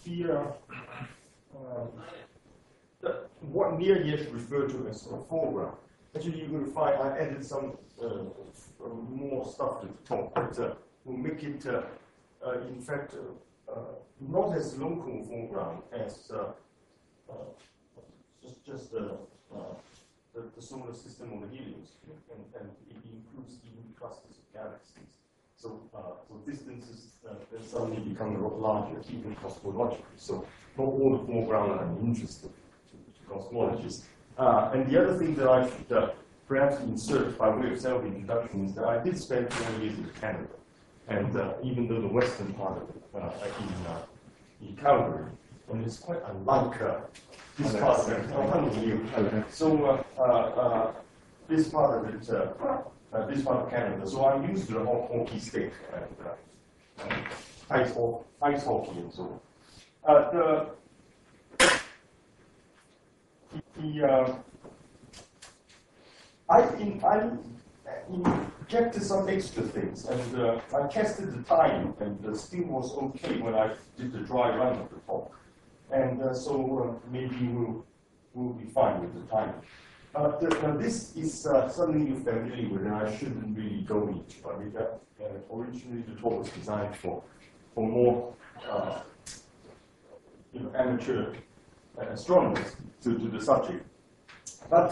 what near Yesh referred to as a foreground. Actually, you're going to find I added some more stuff to the top that will make it, in fact, not as local foreground as just the solar system of the helios, and it includes even clusters of galaxies. So distances then suddenly become a lot larger, even cosmologically. So not all the foreground are interested to cosmologists. And the other thing that I should perhaps insert by way of self-introduction is that I did spend 4 years in Canada. And even though the western part of it in Calgary, and it's quite unlike this part of it. So this part of it, this part of Canada. So I'm used to the hockey stick and ice hockey and so on. I injected some extra things, and I tested the time, and still was okay when I did the dry run of the talk. And so maybe we'll be fine with the time. This is something you're familiar with, and I shouldn't really go into. I mean, originally the talk was designed for more amateur astronomers to the subject. But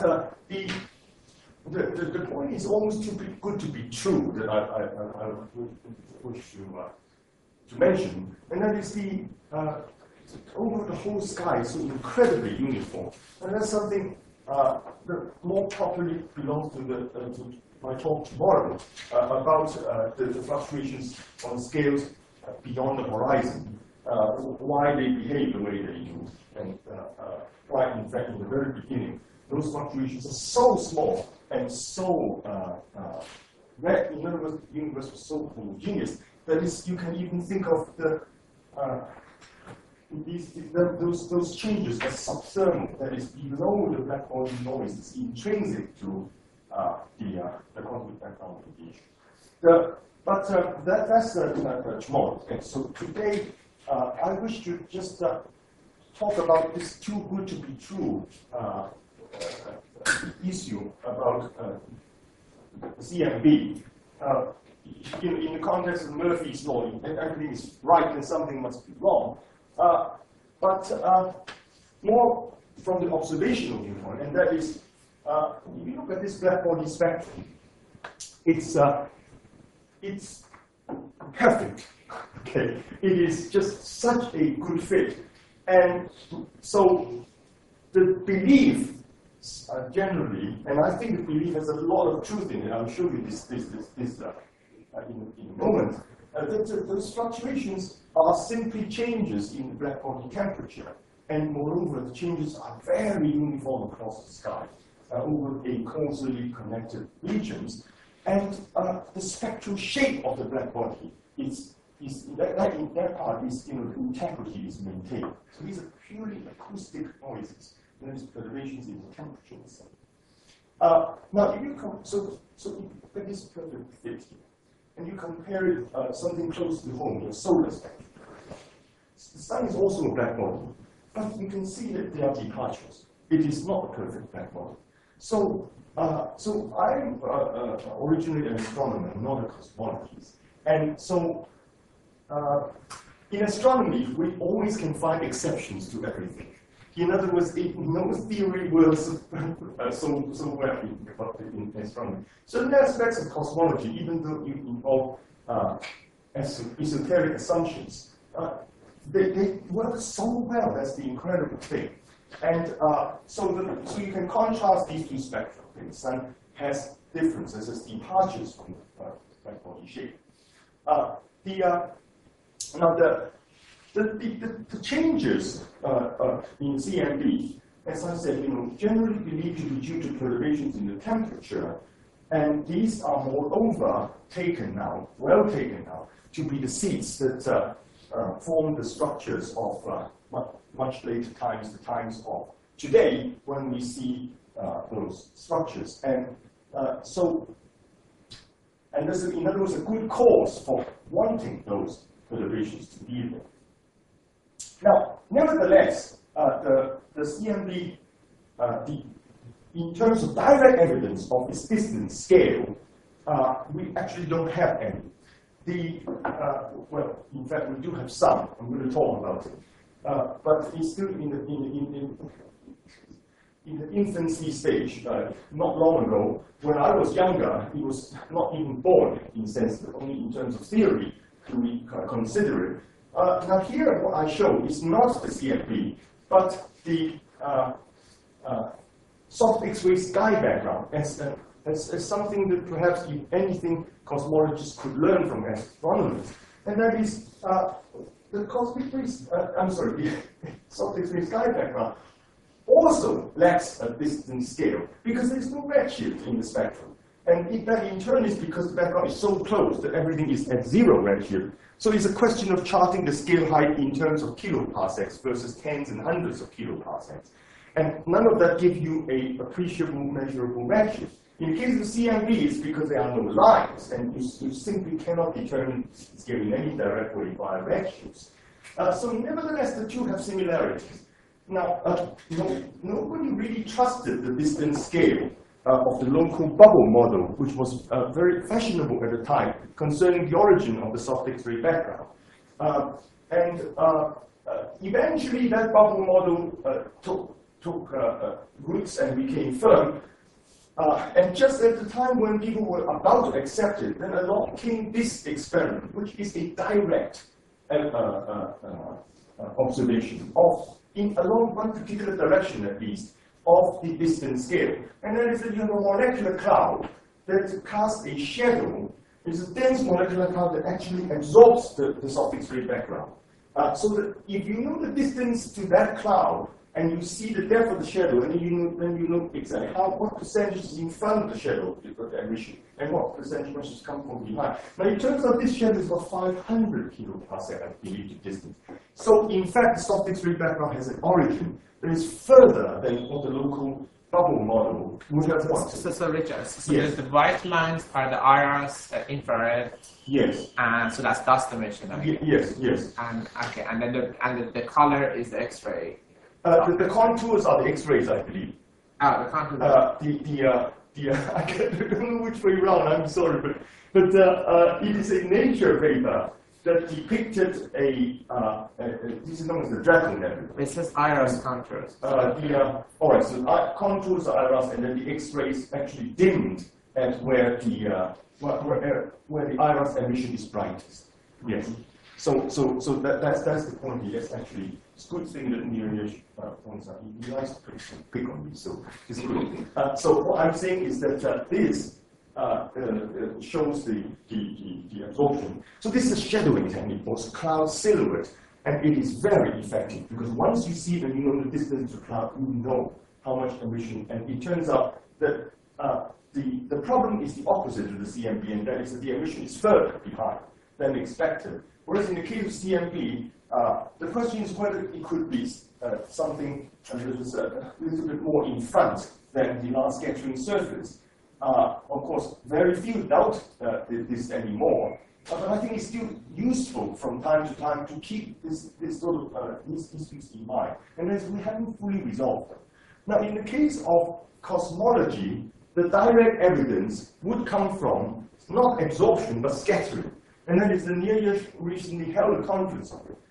the point is almost too good to be true that I wish to mention, and that is the over the whole sky is so incredibly uniform, and that's something that more properly belongs to my talk tomorrow about the fluctuations on scales beyond the horizon, why they behave the way they do, and why, in fact, in the very beginning, those fluctuations are so small and so, in other words, the universe was so homogeneous that you can even think of those changes as subthermal, that is below the black body noise, is intrinsic to the cosmic background radiation. But that's tomorrow. And so today, I wish to just talk about this too good to be true issue about CMB. In the context of Murphy's law, everything is right and something must be wrong. But more from the observational viewpoint, and that is, if you look at this black body spectrum, it's perfect. Okay, it is just such a good fit, and so the belief generally, and I think the belief has a lot of truth in it. I'll show you this in a moment. Those fluctuations are simply changes in the black body temperature, and moreover, the changes are very uniform across the sky over a causally connected regions, and the spectral shape of the black body is that part is integrity is maintained. So these are purely acoustic noises. There's perturbations in the temperature itself. Now, if you so you get this perfect fit here, and you compare it something close to home, your solar spectrum. The sun is also a black body, but you can see that there are departures. It is not a perfect black body. So, I'm originally an astronomer, not a cosmologist, and so in astronomy, we always can find exceptions to everything. In other words, no theory works so well in astronomy. Certain aspects of cosmology, even though you involve esoteric assumptions, they work so well. That's the incredible thing. And so you can contrast these two spectra. The sun has differences as departures from the black body shape. Now the changes in CMB, as I said, generally believed to be due to perturbations in the temperature, and these are moreover well taken now, to be the seeds that form the structures of much later times, the times of today, when we see those structures. And and there's, in other words, a good cause for wanting those perturbations to be there. Now, nevertheless, the CMB, in terms of direct evidence of its distance scale, we actually don't have any. Well, in fact, we do have some. I'm going to talk about it, but it's still in the infancy stage. Not long ago, when I was younger, it was not even born in sense, only in terms of theory do we consider it. Now here, what I show is not the CMB, but the soft X-ray sky background as something that perhaps, if anything, cosmologists could learn from astronomers, and that is the cosmic rays. The soft X-ray sky background also lacks a distance scale because there is no redshift in the spectrum, and that in turn is because the background is so close that everything is at zero redshift. So it's a question of charting the scale height in terms of kiloparsecs versus tens and hundreds of kiloparsecs. And none of that gives you an appreciable, measurable redshift. In the case of CMB, it's because there are no lines, and you simply cannot determine scale in any direct way via redshifts. So nevertheless, the two have similarities. Now, nobody really trusted the distance scale of the local bubble model, which was very fashionable at the time, concerning the origin of the soft X-ray background. Eventually, that bubble model took roots and became firm. And just at the time when people were about to accept it, then along came this experiment, which is a direct observation of, along one particular direction at least, of the distance scale. And that is that you have a molecular cloud that casts a shadow. It's a dense molecular cloud that actually absorbs the soft X-ray background. So that if you know the distance to that cloud, and you see the depth of the shadow, and then you know exactly what percentage is in front of the shadow of the emission, and what percentage must come from behind. Now it turns out this shadow is about 500 kiloparsec, I believe, the distance. So in fact, the soft X-ray background has an origin that is further than what the local bubble model would have wanted. So Richard, yes. The white lines are the IRs, infrared. Yes. And so that's dust emission. I mean. Yes. And okay, and then the color is the X-ray. The contours are the X-rays, I believe. The contours. I don't know which way around. I'm sorry, but it is a Nature paper that depicted this is known as the Dragon Nebula. It says IRS contours. All right, so contours are IRS, and then the X-rays actually dimmed at where the IRS emission is brightest. Yes. So that's the point here. Yes, actually, it's a good thing that Neeraj points out. He likes to pick on me, so it's good. So what I'm saying is that this shows the absorption. So this is a shadowing technique, or cloud silhouette, and it is very effective because once you see it and you know the distance to cloud, you know how much emission. And it turns out that the problem is the opposite of the CMB, and that is that the emission is further behind than expected. Whereas in the case of CMB, the question is whether it could be something that is a little bit more in front than the large scattering surface. Of course, very few doubt this anymore, but I think it's still useful from time to time to keep this sort of these issues in mind, and as we haven't fully resolved them. Now, in the case of cosmology, the direct evidence would come from not absorption but scattering. And that is the Neeraj recently held a conference on it.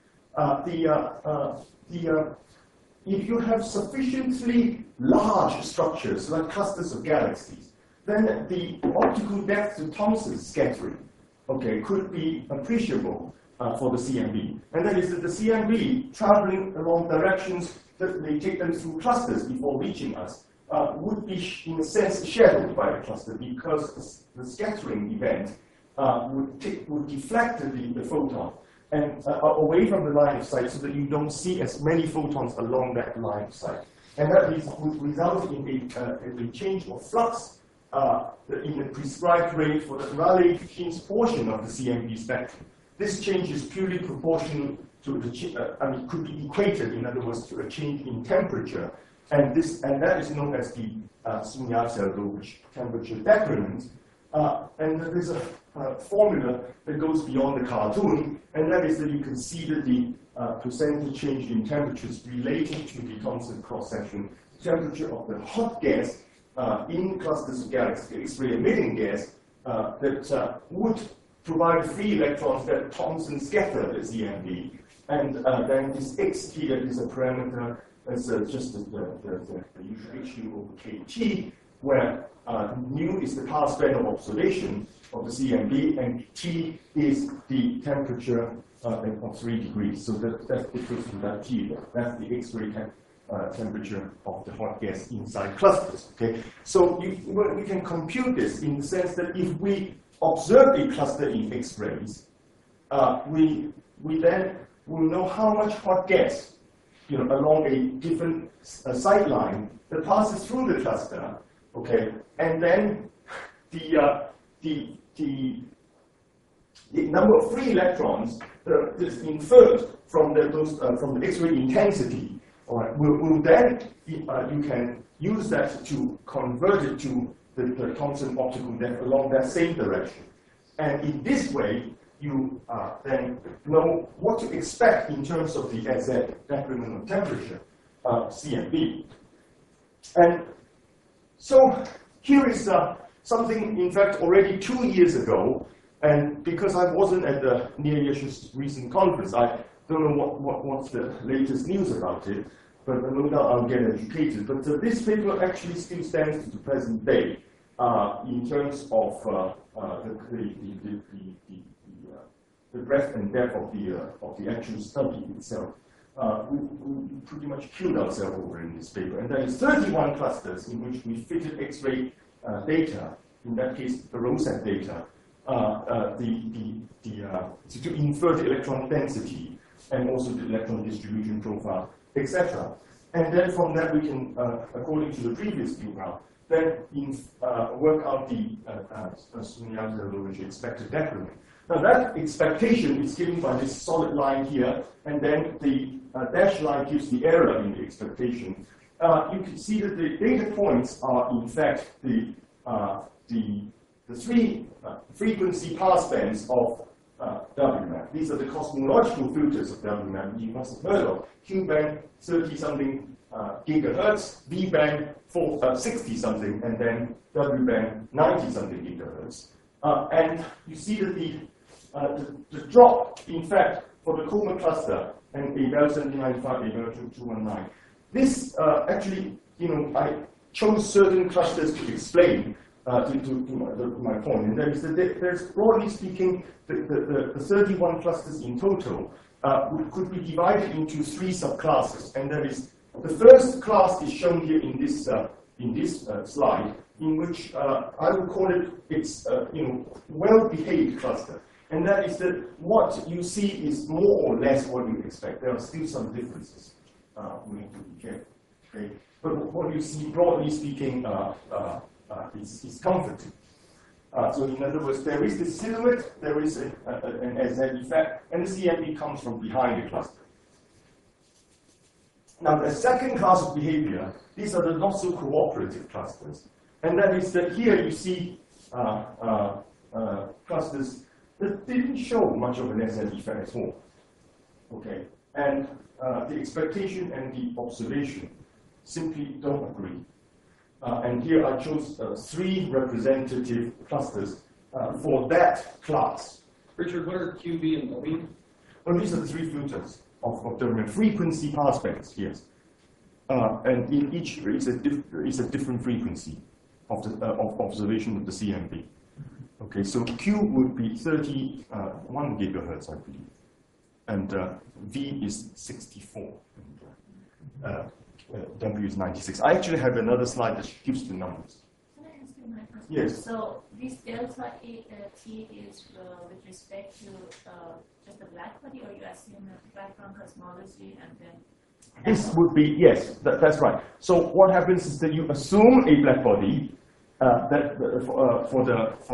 If you have sufficiently large structures, like clusters of galaxies, then the optical depth to Thomson scattering, could be appreciable for the CMB. And that is that the CMB, traveling along directions that may take them through clusters before reaching us, would be, in a sense, shadowed by a cluster because the scattering event would deflect the photon and away from the line of sight so that you don't see as many photons along that line of sight. And that would result in a change of flux in the prescribed rate for the Rayleigh-Jeans portion of the CMB spectrum. This change is purely proportional to the could be equated, in other words, to a change in temperature. And that is known as the Sun-Yat-Zell temperature decrement. And there's a formula that goes beyond the cartoon, and that is that you consider the percentage change in temperatures relating to the Thomson cross-section temperature of the hot gas in clusters of galaxies, X-ray emitting gas, that would provide free electrons that Thomson scatter the CMB. And then this X here is a parameter that's just the usual HU over KT, where nu is the path span of observation of the CMB, and T is the temperature of 3 degrees. So that's equal to that T. That's the X-ray temperature of the hot gas inside clusters. Okay, so we can compute this in the sense that if we observe a cluster in X-rays, we then will know how much hot gas, along a different sight line that passes through the cluster. Okay, and then the number of free electrons that is inferred from from the X-ray intensity. All right, will then you can use that to convert it to the Thomson optical depth along that same direction, and in this way you then know what to expect in terms of the SZ decrement of temperature CMB. And so here is something, in fact, already 2 years ago, and because I wasn't at the Near Yeshu's recent conference, I don't know what's the latest news about it, but no doubt I'll get educated. But this paper actually still stands to the present day in terms of the breadth and depth of the actual study itself. We pretty much killed ourselves over in this paper. And there is 31 clusters in which we fitted X-ray data, in that case the ROSAT data, to infer the electron density and also the electron distribution profile, etc. And then from that we can, according to the previous paper, then work out the Sunyaza-Lorentz expected decrement. Now that expectation is given by this solid line here, and then the dashed line gives the error in the expectation. You can see that the data points are in fact the three frequency passbands of WMAP. These are the cosmological filters of WMAP. You must have heard of Q band 30-something gigahertz, V band 60-something, and then W band 90-something gigahertz. And you see that the drop, in fact, for the Coma cluster and Abell 1795, Abell 2219, this actually, I chose certain clusters to explain to my point. And there's broadly speaking, the 31 clusters in total could be divided into 3 subclasses. And there is the first class is shown here in this slide, in which I would call it's well-behaved cluster. And that is that what you see is more or less what you expect. There are still some differences. We need to be careful. Okay? But what you see, broadly speaking, is comforting. So in other words, there is this silhouette, there is an SZ effect, and the CMB comes from behind the cluster. Now the second class of behavior, these are the not so cooperative clusters. And that is that here you see clusters that didn't show much of an SZ effect at all. Okay, and the expectation and the observation simply don't agree. And here I chose 3 representative clusters for that class. Richard, what are QB and OB? Well, these are the 3 filters of the frequency passbands, yes. And in each is a different frequency of observation of the CMB. Okay, so Q would be 31 gigahertz, I believe, and V is 64. W is 96. I actually have another slide that gives the numbers. Can I ask you my question? Yes. So this delta T is with respect to just the black body, or you assume a background cosmology and then? This would be, yes, that's right. So what happens is that you assume a black body for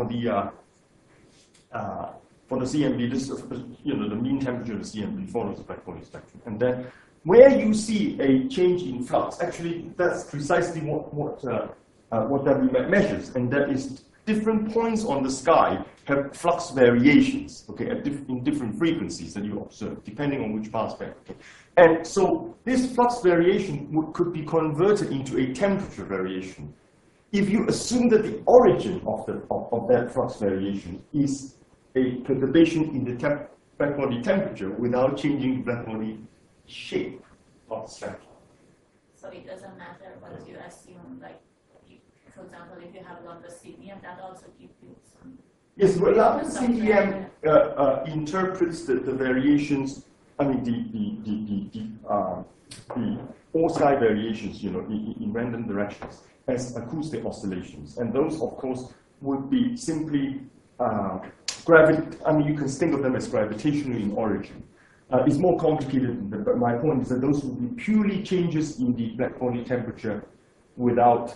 the CMB, this the mean temperature of the CMB follows the black body spectrum, and then where you see a change in flux, actually that's precisely what WMAP measures, and that is different points on the sky have flux variations, okay, in different frequencies that you observe, depending on which path spectrum. Okay? And so this flux variation could be converted into a temperature variation if you assume that the origin of that flux variation is a perturbation in the black body temperature without changing the black body shape of the spectrum. So it doesn't matter what you assume, like, for example, if you have longer CDM, that also gives you some. Yes, well, lambda CDM interprets the variations. I mean, the all-sky variations, you know, in random directions as acoustic oscillations, and those, of course, would be simply I mean, you can think of them as gravitational in origin. It's more complicated, but my point is that those would be purely changes in the black body temperature without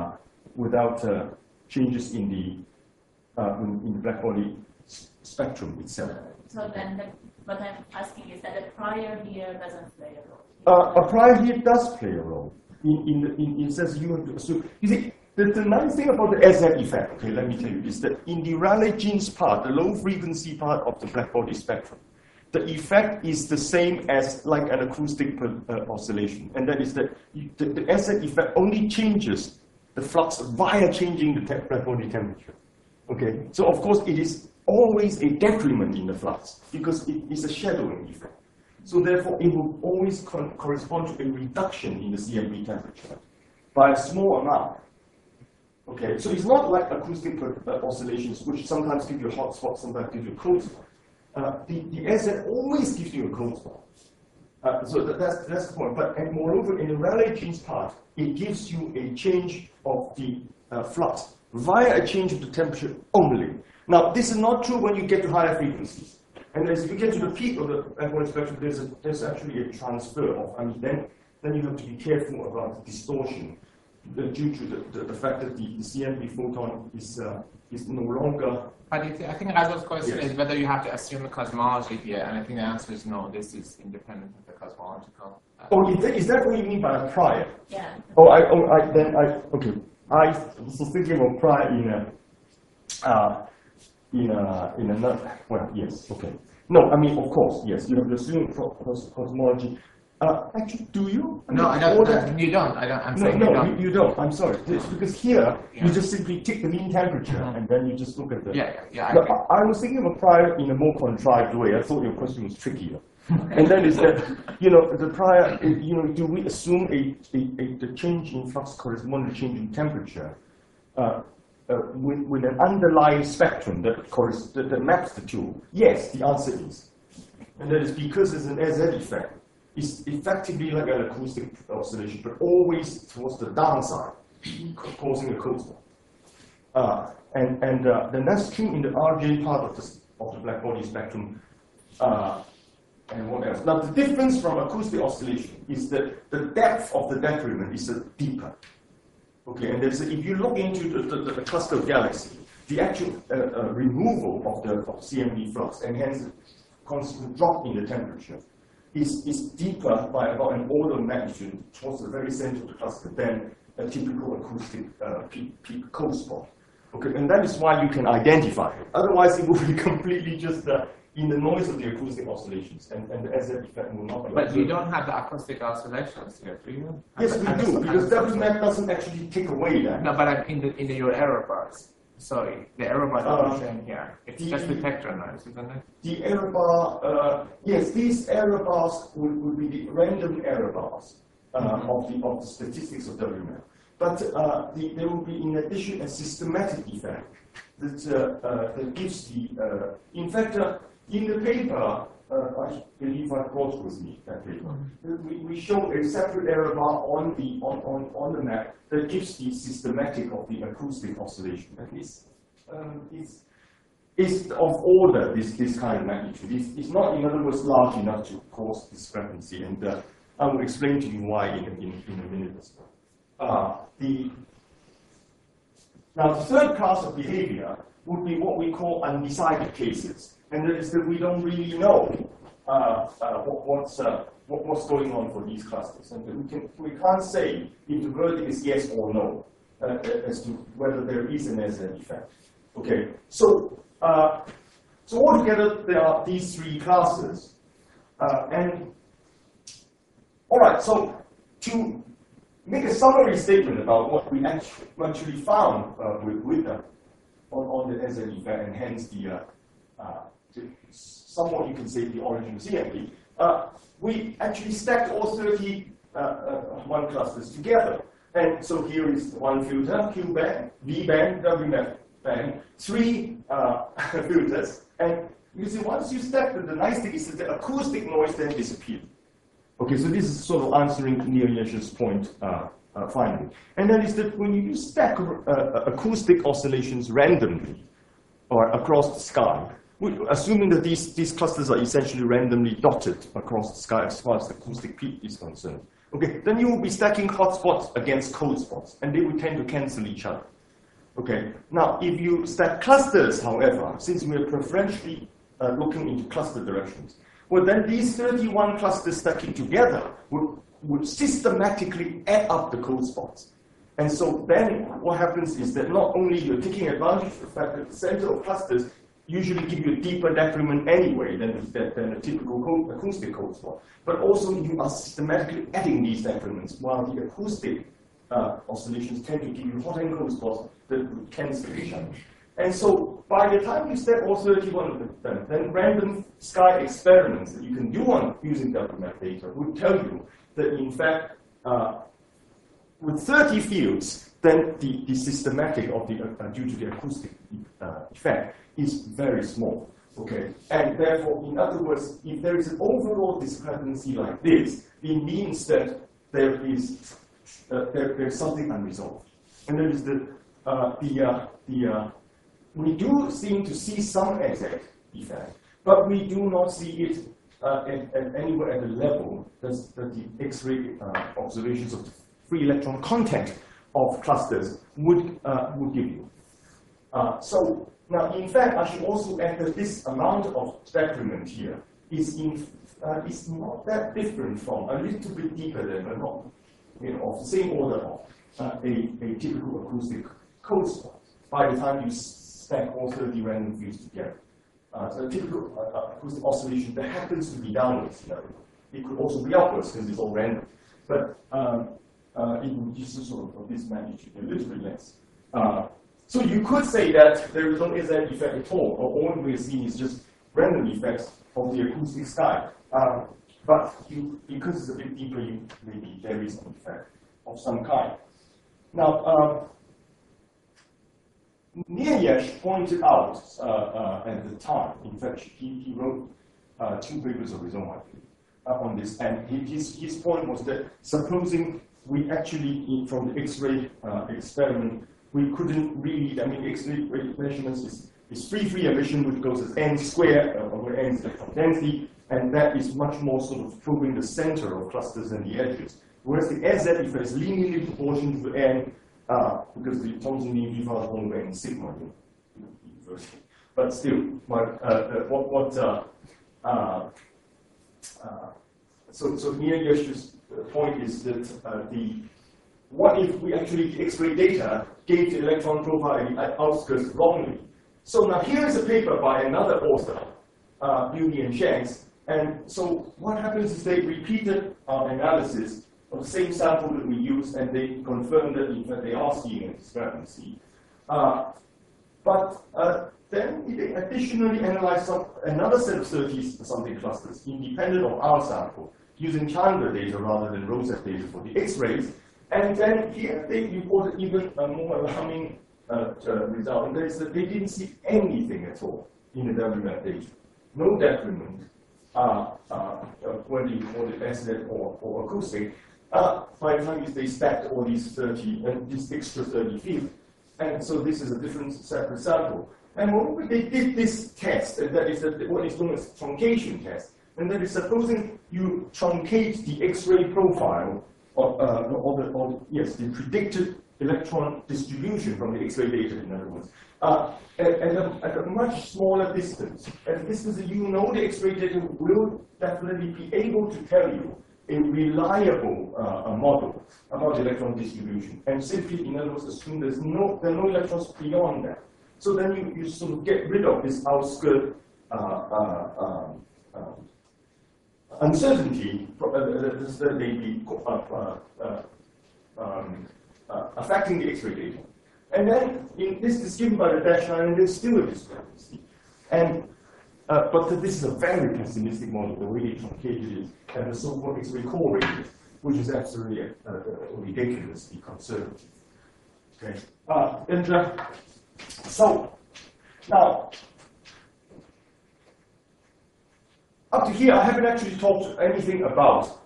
changes in the black body spectrum itself. So then, what I'm asking is that the prior here doesn't play a role. A prior here does play a role. In sense, you have to assume. You see, the nice thing about the SZ effect, okay, let me tell you, is that in the Rayleigh-Jeans part, the low frequency part of the black body spectrum, the effect is the same as like an acoustic oscillation, and that is that the SZ effect only changes the flux via changing the black body temperature. Okay, so of course it is always a decrement in the flux because it is a shadowing effect. So therefore, it will always correspond to a reduction in the CMB temperature by a small amount. Okay, so it's not like acoustic oscillations, which sometimes give you a hot spot, sometimes give you a cold spot. The SZ always gives you a cold spot. So that's the point. But and moreover, in the Rayleigh-Jeans part, it gives you a change of the flux via a change of the temperature only. Now, this is not true when you get to higher frequencies. And as you get to the peak of the black body spectrum, there's actually a transfer of. I mean, then you have to be careful about the distortion due to the fact that the CMB photon is no longer. But I think Razo's question Yes. is whether you have to assume the cosmology here, and I think the answer is no. This is independent of the cosmological. Oh, is that what you mean by a prior? Yeah. Okay. I was thinking of prior in another. Well, yes. Okay. No, I mean, of course, yes. You have to assume cosmology. Actually, do you? No, I don't. You don't. I'm saying you don't. You don't. I'm sorry. It's because here you just simply take the mean temperature and then you just look at the. Yeah. No, I was thinking of a prior in a more contrived way. I thought your question was trickier. And then is that, you know, the prior, you know, do we assume the change in flux corresponds to change in temperature with an underlying spectrum that maps the two? Yes, the answer is. And that is because it's an SZ effect. It's effectively like an acoustic oscillation, but always towards the downside, causing a cold spot. Then that's true in the RJ part of the black body spectrum. And what else? Now, the difference from acoustic oscillation is that the depth of the decrement is deeper. Okay, and if you look into the cluster of galaxies, the actual removal of the CMB flux and hence constant drop in the temperature is deeper by about an order of magnitude towards the very center of the cluster than a typical acoustic peak cold spot. Okay, and that is why you can identify it. Otherwise, it will be completely just in the noise of the acoustic oscillations, and the SZ effect will not be. But you don't have the acoustic oscillations here, do you? Yes, we do, because WMAP doesn't actually take away that. No, but I'm in your error bars. Sorry, the error bar that you're showing here. It's just detector noise, isn't it? The error bar, yes, these error bars would be the random error bars of the statistics of WMAP. But there will be, in addition, a systematic effect that gives the. In fact, in the paper, I believe I brought with me that paper. We show a separate error bar on the map that gives the systematic of the acoustic oscillation. And it's of order this kind of magnitude. It's not, in other words, large enough to cause discrepancy. And I will explain to you why in a minute or so. Now, the third class of behavior would be what we call undecided cases. And that is that we don't really know what's going on for these clusters. And we can't say if the verdict is yes or no. as to whether there is an SN effect. Okay, so altogether there are these three classes, and all right. So to make a summary statement about what we actually found on the SN effect, and hence the somewhat you can say the origin of CMP. We actually stacked all 31 clusters together. And so here is one filter, Q band, V band, W band, 3 filters. And you see, once you stack the nice thing is that the acoustic noise then disappears. Okay, so this is sort of answering Neil Yesh's point finally. And that is that when you stack acoustic oscillations randomly or across the sky, assuming that these clusters are essentially randomly dotted across the sky as far as the acoustic peak is concerned, okay, then you will be stacking hotspots against cold spots, and they will tend to cancel each other. Okay, now if you stack clusters, however, since we are preferentially looking into cluster directions, well then these 31 clusters stacking together would systematically add up the cold spots. And so then what happens is that not only you're taking advantage of the fact that the center of clusters usually give you a deeper decrement anyway than a typical acoustic cold spot, but also you are systematically adding these decrements, while the acoustic oscillations tend to give you hot and cold spots that would cancel each other. And so by the time you stack all 31 of them, then random sky experiments that you can do on using WMAP data would tell you that in fact, with 30 fields, then the systematic of the due to the acoustic effect is very small. Okay, and therefore, in other words, if there is an overall discrepancy like this, it means that there is there's something unresolved, and there is we do seem to see some exact effect, but we do not see it anywhere at the level that the X-ray observations of the free electron content of clusters would give you. So now, in fact, I should also add that this amount of decrement here is not that different from a little bit deeper than a not, of the same order of a typical acoustic cold spot by the time you stack all 30 random fields together. So a typical acoustic oscillation that happens to be downwards. It could also be upwards because it's all random. But it would be sort of this magnitude, a little bit less. So you could say that there is no SN effect at all, or all we're seeing is just random effects of the acoustic sky. But because it's a bit deeper, maybe there is an effect of some kind. Now, Neil Yesh pointed out at the time, in fact, he wrote 2 papers of his own, I think, on this, and his point was that supposing we actually, from the X-ray experiment, we couldn't really, I mean, X-ray measurements is free emission, which goes as n squared, where n is electron density, and that is much more sort of probing the center of clusters and the edges. Whereas the SZ effect is linearly proportional to n, because the Thomson mean V is 1 over n sigma. But still, so Neil Yesh's point is that what if we actually X-ray data gave the electron profile at the outskirts wrongly? So now here is a paper by another author, Beauty and Shanks, and so what happens is they repeated our analysis of the same sample that we used, and they confirmed that in fact they are seeing a discrepancy. But then they additionally analyzed another set of 30-something clusters independent of our sample, using Chandra data rather than Rosette data for the X-rays. And then here they reported even a more alarming result, and that is that they didn't see anything at all in the WMAP data. No decrement, whether you call it SZ or acoustic, by the time they stacked all these 30 and these extra 30 fields. And so this is a different separate sample. And when they did this test, and that is what is known as truncation test, and that is supposing you truncate the X-ray profile the predicted electron distribution from the X-ray data, in other words, at a much smaller distance. At a distance that you know the X-ray data will definitely be able to tell you a reliable model about electron distribution, and simply, in other words, assume there are no electrons beyond that. So then you sort of get rid of this outskirt uncertainty that may be affecting the X-ray data. And then this is given by the dashed line, and there's still a discrepancy. And but this is a very pessimistic model, the way truncated it is, and the so-called X-ray core radius, which is absolutely ridiculously conservative. Okay, so now up to here, I haven't actually talked anything about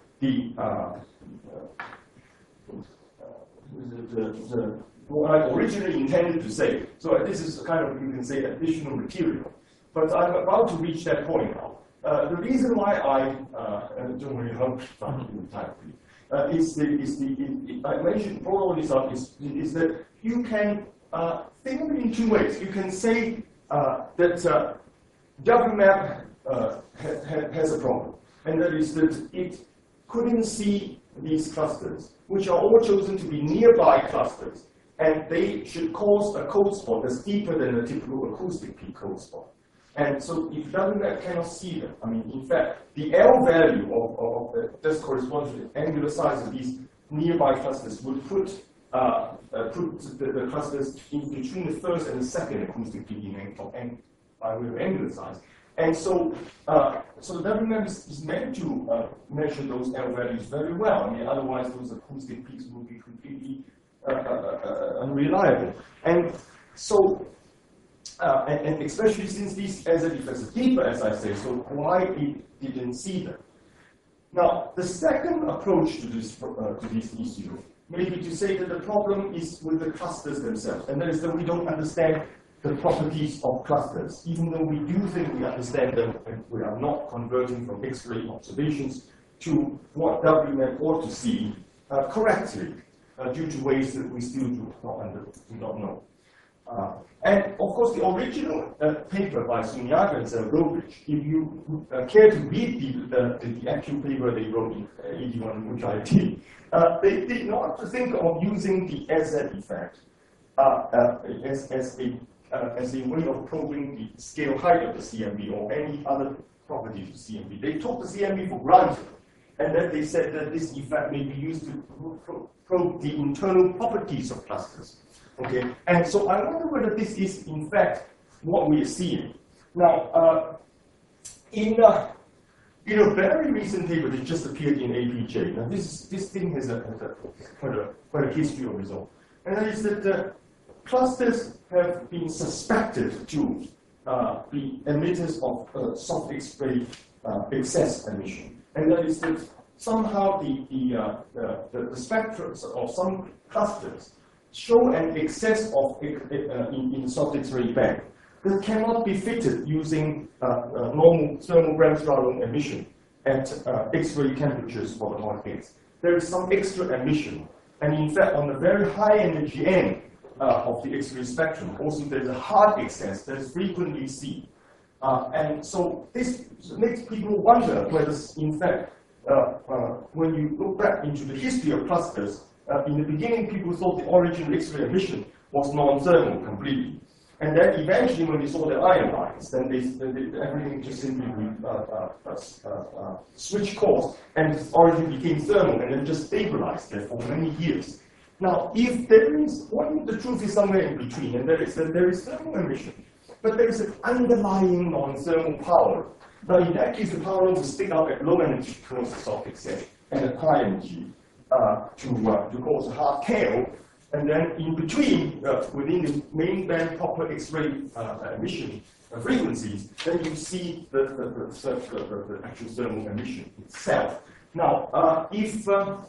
what I originally intended to say. So this is kind of, you can say, additional material. But I'm about to reach that point now. The reason why I don't really hope I mentioned brought all this up is that you can think of it in two ways. You can say that WMAP has a problem, and that is that it couldn't see these clusters, which are all chosen to be nearby clusters, and they should cause a cold spot that's deeper than a typical acoustic peak cold spot. And so if WMAP cannot see them, I mean, in fact, the L value of this corresponds to the angular size of these nearby clusters would put the clusters in between the first and the second acoustic peak by way of angular size. And so, so the WMAP is meant to measure those L values very well. I mean, otherwise those acoustic peaks will be completely unreliable. And so, and especially since these SZ effects are deeper, as I say, so why it didn't see them? Now, the second approach to this issue may be to say that the problem is with the clusters themselves, and that is that we don't understand the properties of clusters, even though we do think we understand them, and we are not converting from X-ray observations to what WMAP ought to see correctly, due to ways that we still do not know. And of course, the original paper by Sunyaga and Zelgovich, if you care to read the actual paper they wrote in 81, which I did, they did not think of using the SZ effect as a way of probing the scale height of the CMB or any other properties of CMB. They took the CMB for granted, and then they said that this effect may be used to probe the internal properties of clusters. Okay, and so I wonder whether this is in fact what we are seeing. Now, in a very recent paper that just appeared in APJ, now this thing has quite a history of its own, and that is that clusters have been suspected to be emitters of soft X-ray excess emission, and that is that somehow the spectrums of some clusters show an excess of in soft X-ray band that cannot be fitted using normal thermal Bremsstrahlung emission at X-ray temperatures for the hot gas. There is some extra emission, and in fact, on the very high energy end of the X-ray spectrum, also there's a hard excess that is frequently seen. And so this makes people wonder whether, in fact, when you look back into the history of clusters, in the beginning, people thought the origin of X-ray emission was non-thermal completely. And then eventually, when they saw the ion lines, then everything just simply switched course, and its origin became thermal, and then just stabilized there for many years. Now, if there is one, the truth is somewhere in between, and that is that there is thermal emission, but there is an underlying non-thermal power. Now, in that case, the power will stick up at low energy close to soft excess, and at high energy to cause a hard tail, and then in between, within the main band proper X-ray emission frequencies, then you see the actual thermal emission itself. Now, if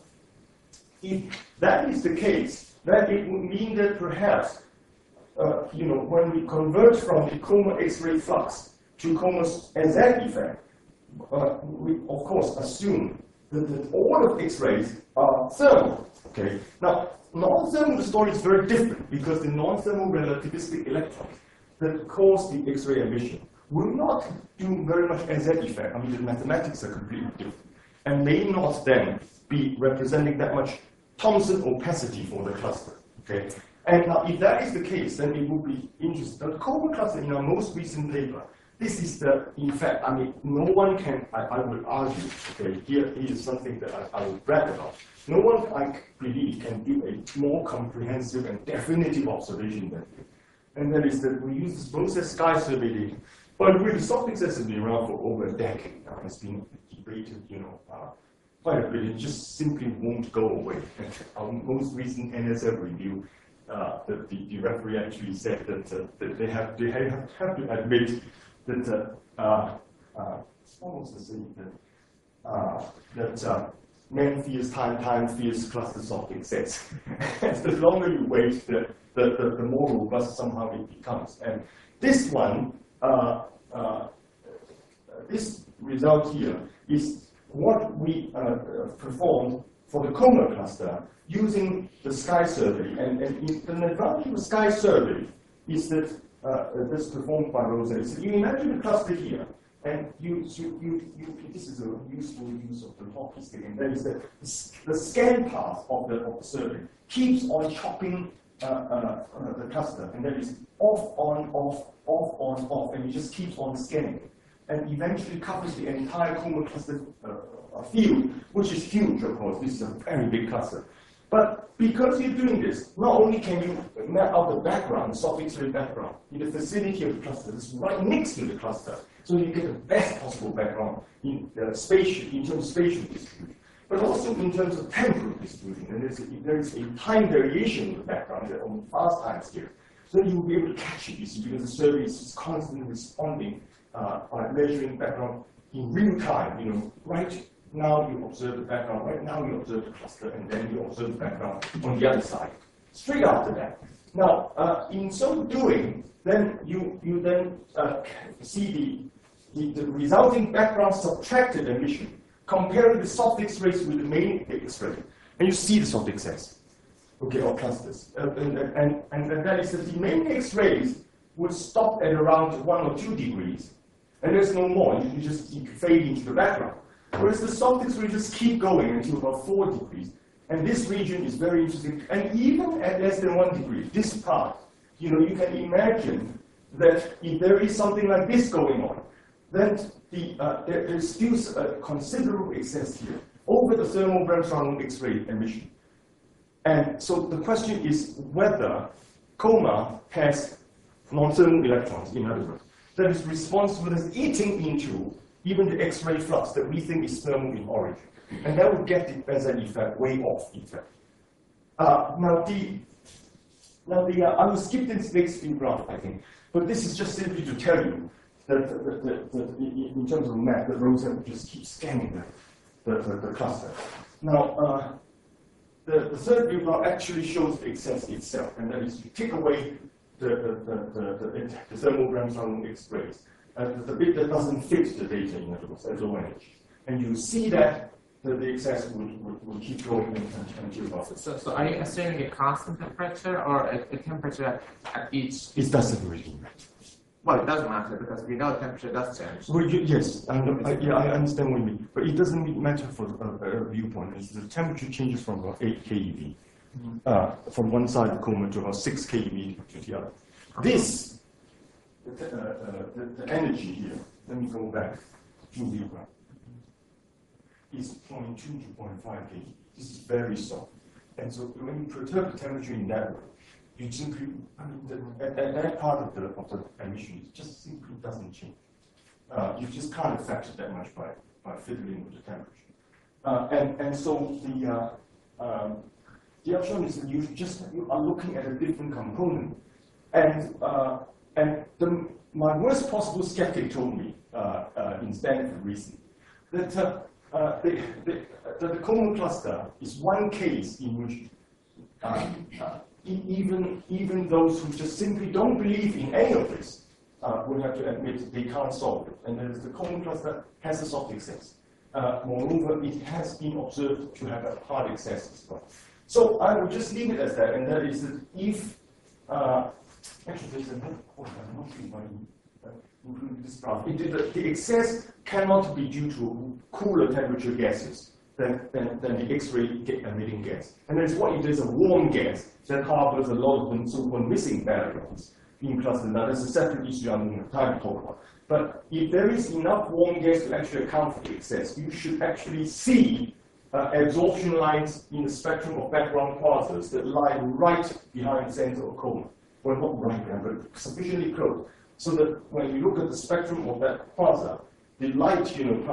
that is the case, then it would mean that perhaps, when we convert from the Coma X-ray flux to Coma's SZ effect, we of course assume that all of X-rays are thermal. Okay. Now, non-thermal, the story is very different because the non-thermal relativistic electrons that cause the X-ray emission will not do very much SZ effect. I mean, the mathematics are completely different. and may not then be representing that much Thomson opacity for the cluster. Okay, and now if that is the case, then it would be interesting. The Coleman cluster in our most recent paper, this is the, in fact, I mean, no one can, I would argue, okay, here is something that I would brag about. No one, I believe, can give a more comprehensive and definitive observation than this. And that is that we use this process sky survey data. But really, soft excess has been around for over a decade now. It's been debated, quite a bit. It just simply won't go away. And our most recent NSF review, the referee actually said that they have to admit that almost the same that man fears time fears cluster soft excess. And the longer you wait, the more robust somehow it becomes. And this one, this result here is what we performed for the Coma cluster using the sky survey. And an advantage of the sky survey is that this performed by Rosa. So you imagine a cluster here, and this is a useful use of the hockey stick, and that is that the scan path of the survey keeps on chopping the cluster, and that is off, on, off, off, on, off, and it just keeps on scanning, and eventually covers the entire Coma cluster field, which is huge, of course. This is a very big cluster. But because you're doing this, not only can you map out the background, soft X-ray background, in the vicinity of the cluster, it's right next to the cluster, so you get the best possible background in terms of spatial distribution, but also in terms of temporal distribution. And there is a time variation in the background on fast time scale. So you will be able to catch it, you see, because the survey is constantly responding by measuring background in real time. Right now you observe the background, right now you observe the cluster, and then you observe the background on the other side. Straight after that. Now, in so doing, then you then see the resulting background subtracted emission, comparing the soft X-rays with the main X-ray, and you see the soft X-rays, okay, or clusters. And that is that the main X-rays would stop at around 1 or 2 degrees, and there's no more. You just fade into the background. Whereas the soft X-rays just keep going until about 4 degrees. And this region is very interesting. And even at less than 1 degree, this part, you can imagine that if there is something like this going on, then there's still a considerable excess here over the thermal Bremsstrahlung X-ray emission. And so the question is whether Coma has non-thermal electrons, in other words, that is responsible as eating into even the X-ray flux that we think is thermal in origin. And that would get the Benson effect way off, in fact. I will skip this next few graph, I think. But this is just simply to tell you that in terms of map, the Rosa just keeps scanning the cluster. Now, the third view graph actually shows the excess itself, and that is you take away the thermal Bremsstrahlung X-rays, the bit that doesn't fit the data, in other words, as ONH. And you see that the excess will keep going until about. So are you assuming a constant temperature or a temperature at each? It doesn't really matter. Well, it doesn't matter because we know temperature does change. Well, yes, I understand what you mean, but it doesn't really matter for a viewpoint. The temperature changes from about 8 keV from one side of the Coma to about 6 keV to the other. This, the energy here, let me go back to the graph, is 0.2 to 0.5 keV. This is very soft. And so when you perturb the temperature in that way, you simply, that part of the emission just simply doesn't change. You just can't affect it that much by fiddling with the temperature. And so the upshot is that you are looking at a different component. And my worst possible skeptic told me in Stanford recently that the Coma cluster is one case in which even those who just simply don't believe in any of this will have to admit they can't solve it. And the Coma cluster has a soft excess. Moreover, it has been observed to have a hard excess as well. So I will just leave it as that, and that is that if actually there's another quote I'm not sure if including this graph. The excess cannot be due to cooler temperature gases than the X-ray emitting gas. And that's why it is a warm gas that harbors a lot of the so-called missing baryons being clustered. Now, that's a separate issue I'm going to time to talk about. But if there is enough warm gas to actually account for the excess, you should actually see absorption lines in the spectrum of background quasars that lie right behind the center of coma. Well, not right there, but sufficiently close. So that when you look at the spectrum of that quasar, the light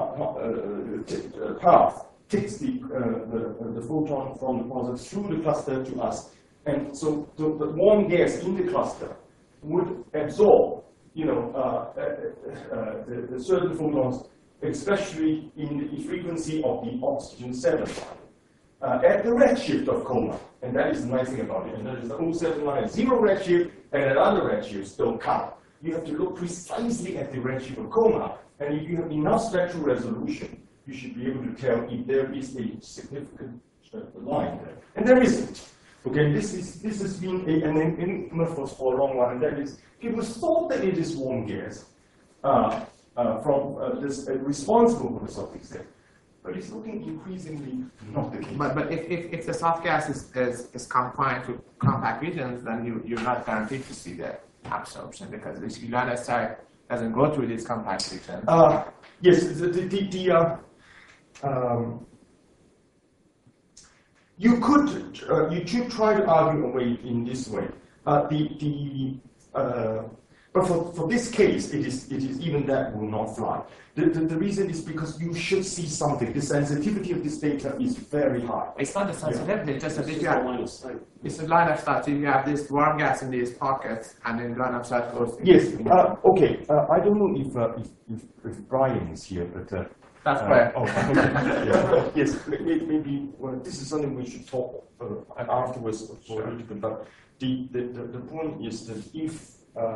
path takes the photon from the quasar through the cluster to us. And so the warm gas in the cluster would absorb the certain photons, especially in the frequency of the oxygen 7 line, at the redshift of coma. And that is the nice thing about it. And that is the 0.7 line, 0 redshift, and at other redshifts don't count. You have to look precisely at the redshift of coma. And if you have enough spectral resolution, you should be able to tell if there is a significant line there. And there isn't. Okay, this has been an enigma for a long while, and that is, people thought that it is warm gas from this responsible for the soft extent, but it's looking increasingly not the case. But if the soft gas is confined to compact regions, then you're not guaranteed to see the absorption because the ionosphere doesn't go through these compact regions. Yes, you should try to argue away in this way. But for this case, it is even that will not fly. The reason is because you should see something. The sensitivity of this data is very high. It's not the sensitivity, it's just that if you have, it's a line of sight. If you have this warm gas in these pockets, and then line of sight goes. Yes. Okay. I don't know if Brian is here, but. That's right. Yeah. Yes. Maybe. Well, this is something we should talk afterwards for a little bit. But the point is that if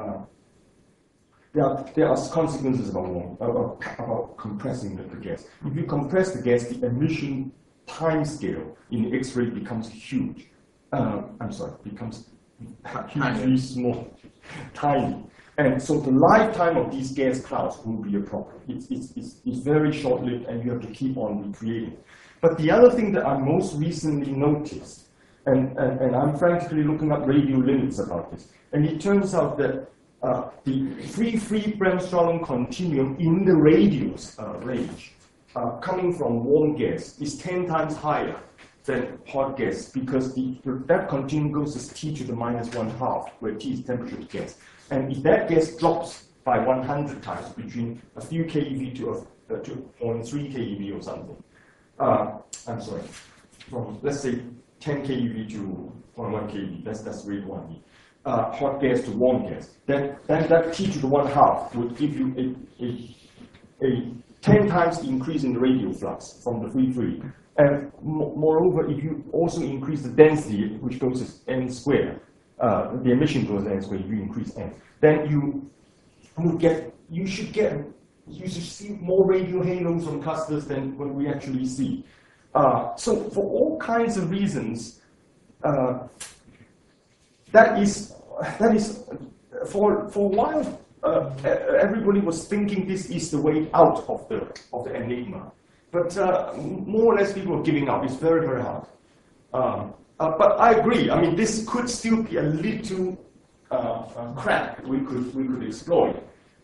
there are consequences about compressing the gas. If you compress the gas, the emission time scale in the X-ray becomes huge. Becomes hugely small, tiny. And so the lifetime of these gas clouds will be a problem. It's very short-lived, and you have to keep on recreating. But the other thing that I most recently noticed, and I'm frankly looking up radio limits about this, and it turns out that the free Bremsstrahlung continuum in the radius range coming from warm gas is 10 times higher than hot gas, because that continuum goes as T to the -1/2, where T is temperature of gas. And if that gas drops by 100 times, between a few keV to 0.3 keV or something, from let's say 10 keV to 0.1 keV, that's rate 1. Hot gas to warm gas, then that T to the 1/2 would give you a 10 times increase in the radial flux from the free. And moreover, if you also increase the density, which goes as n squared, the emission goes n squared, if you increase n, then you should see more radial halos on clusters than what we actually see. So for all kinds of reasons, that is for a while everybody was thinking this is the way out of the enigma, but more or less people are giving up. It's very, very hard. But I agree. I mean, this could still be a little crack we could exploit.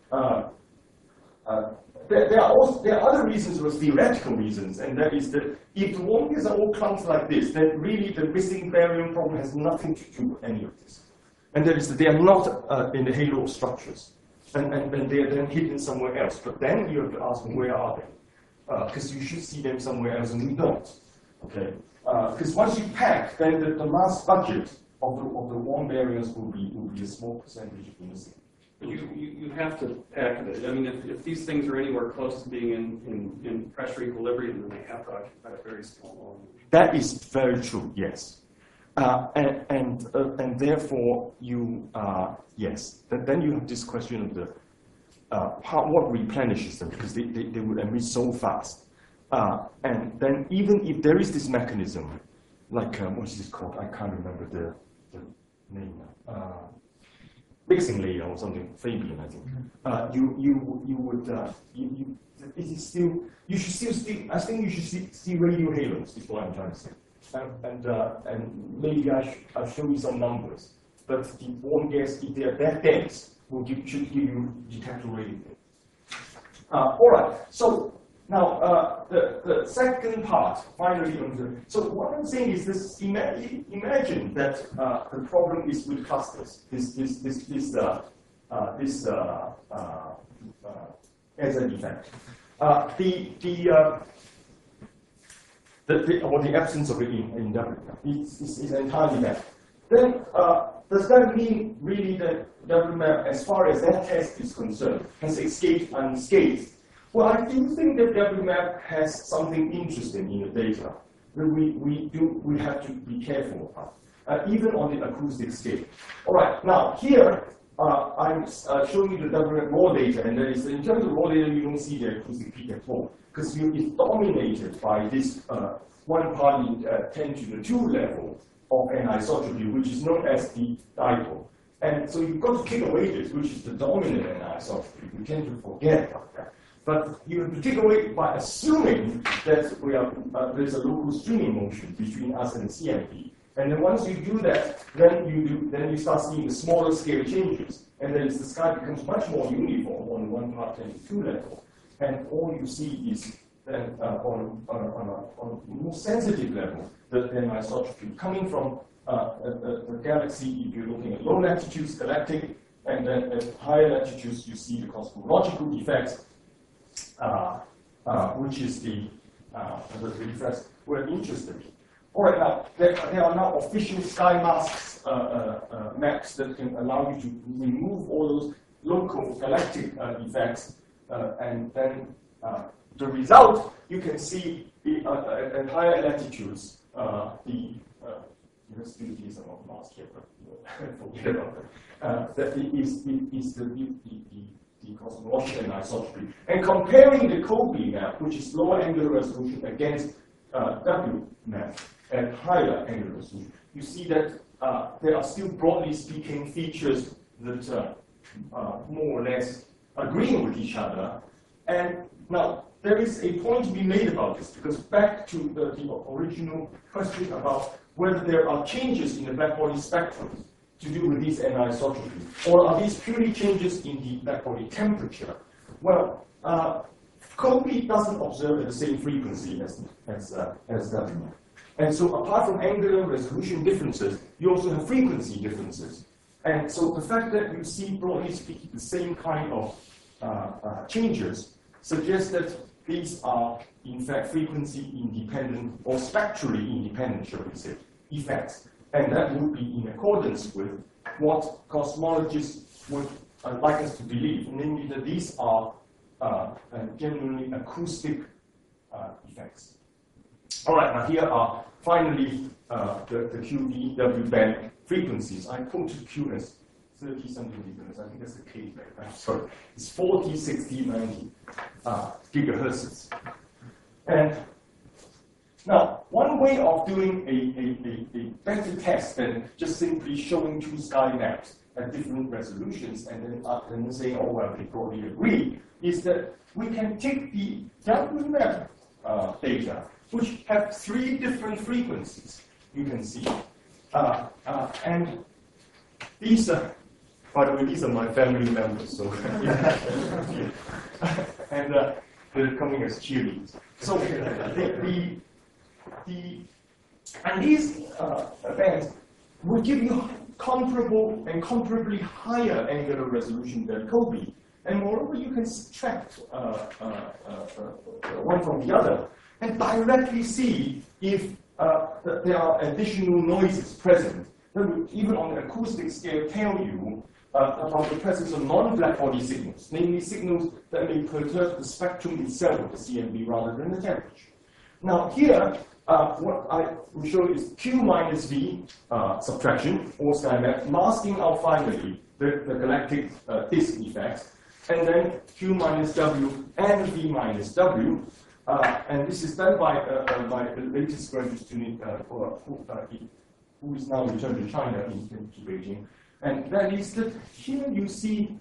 There are other reasons, or theoretical reasons, and that is that if the warm gas are all clumps like this, then really the missing baryon problem has nothing to do with any of this. And that is that they are not in the halo structures, and they are then hidden somewhere else. But then you have to ask them, where are they? Because you should see them somewhere else, and we don't. Okay. Because once you pack, then the mass budget of the warm baryons will be a small percentage of the missing. But you have to pack it. I mean, if these things are anywhere close to being in pressure equilibrium, then they have to occupy a very small volume. That is very true. Yes. And therefore yes. Then you have this question of the what replenishes them, because they would emit so fast. And then even if there is this mechanism, like what is it called? I can't remember the name. mixing layer or something, Fabian, I think, it is still, you should still, I think you should see radio halos, is what I'm trying to say. And maybe I'll show you some numbers. But the warm gas, if they are that dense, should give you detector radio. All right, so now the second part, finally, so what I'm saying is this: imagine that the problem is with clusters. This as an effect. Or the absence of it in W is entirely bad. Then does that mean really that WMAP, as far as that test is concerned, has escaped unscathed? Well, I do think that WMAP has something interesting in the data that we have to be careful about, even on the acoustic scale. All right, now here I'm showing you the WMAP raw data, and there is, in terms of raw data, you don't see the acoustic peak at all, because it's dominated by this 1 party 10 to the 2 level of anisotropy, which is known as the dipole. And so you've got to take away this, which is the dominant anisotropy. We tend to forget about that. But you have to take away by assuming that there's a local streaming motion between us and the CMP. And then once you do that, then you start seeing the smaller scale changes. And then the sky becomes much more uniform on the 1 part 10 to 2 level. And all you see is then on a more sensitive level, the anisotropy coming from the galaxy. If you're looking at low latitudes, galactic, and then at higher latitudes, you see the cosmological effects, which is the effects we're interested in. All right, now there are now official sky masks maps that can allow you to remove all those local galactic effects, and then the result you can see at higher latitudes. The universities are not masked here, but forget about that. That is the cosmological anisotropy. And comparing the COBE map, which is lower angular resolution, against W map at higher angular resolution, you see that there are still, broadly speaking, features that more or less agreeing with each other. And now, there is a point to be made about this, because back to the original question about whether there are changes in the blackbody spectrum to do with these anisotropy, or are these purely changes in the blackbody temperature? Well, COBE doesn't observe at the same frequency as WMAP. And so apart from angular resolution differences, you also have frequency differences. And so the fact that you see, broadly speaking, the same kind of changes suggests that these are, in fact, frequency independent or spectrally independent, shall we say, effects. And that would be in accordance with what cosmologists would like us to believe, namely that these are genuinely acoustic effects. All right, now here are finally the QVW band frequencies. I quoted Q as 30-something gigahertz. I think that's the K band. I'm sorry. It's 40, 60, 90 gigahertz. And now, one way of doing a better test than just simply showing 2 sky maps at different resolutions and then saying, oh, well, they probably agree, is that we can take the WMAP data, which have 3 different frequencies, you can see. And these are, by the way, these are my family members, so and they're coming as cheerleaders. So and these bands will give you comparable and comparably higher angular resolution than COBE. And moreover, you can subtract one from the other and directly see if there are additional noises present that will, even on the acoustic scale, tell you about the presence of non-blackbody signals, namely signals that may perturb the spectrum itself of the CMB rather than the temperature. Now here, what I will show you is Q minus V subtraction, or sky map, masking out finally the galactic disk effects, and then Q minus W and V minus W. And this is done by my latest graduate student who is now returned to China to Beijing. And that is that here you see